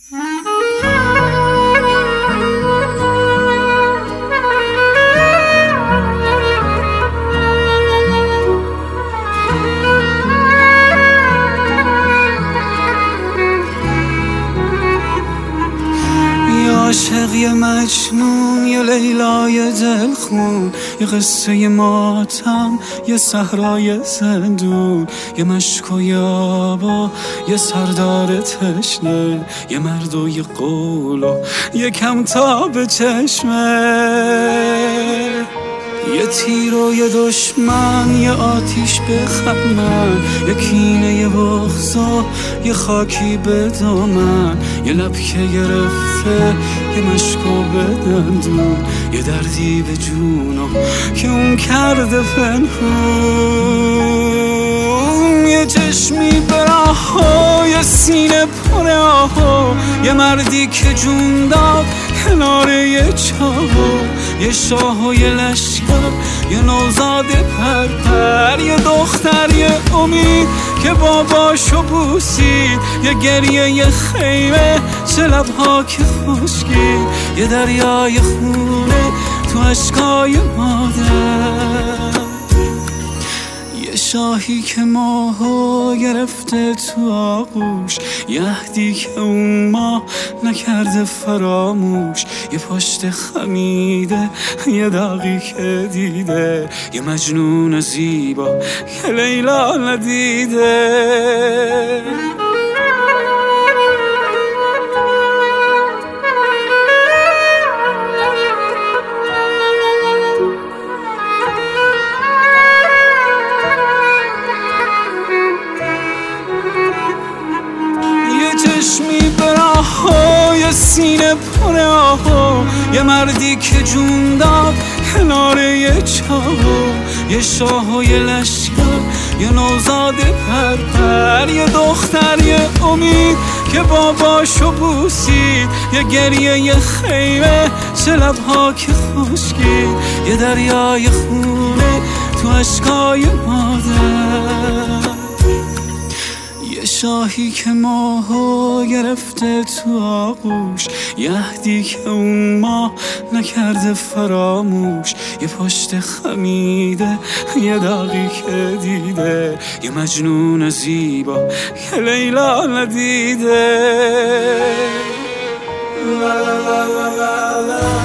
عاشق یه مجنون، یه لیلای دلخون، یه قصه ماتم، یه صحرای زندون، یه مشک و یابا، یه سردار تشنه، یه مرد و یه قول و یه کمتاب چشمه، یه تیر و یه دشمن، یه آتیش به خمن، یه کینه یه بغض و یه خاکی به دامن، یه لب که گرفته، یه مشکو به دندون، یه دردی به جونم که اون کرده پنهون، یه چشمی به راه، یه سینه پر آه، یه مردی که جون داد کنار یه چاه، یه شاه و یه لشکر، یه نوزاد پرپر، یه دختر، یه امید که باباشو بوسید، یه گریه، یه خیمه، چه لبها که خشکی، یه دریای خونه تو اشکای مادر، یه شاهی که ماهو گرفته تو آغوش، یه عهدی که اون ماه نکرده فراموش، یه پشت خمیده، یه داغی که دیده، یه مجنون زیبا که لیلا ندیده. چشمی به راه، یه سینه پر آه، یه مردی که جون داد کنار یه چاه، یه شاه و یه لشکر، یه نوزاد پرپر، یه دختر، یه امید که باباشو بوسید، یه گریه، یه خیمه، چه لبها که خشکی، یه دریای خونه تو اشکای مادر، یه شاهی که ماهو گرفته تو آغوش، یه عهدی که اون ماه نکرده فراموش، یه پشت خمیده، یه داغی که دیده، یه مجنون زیبا که لیلا ندیده. لا لا لا لا لا.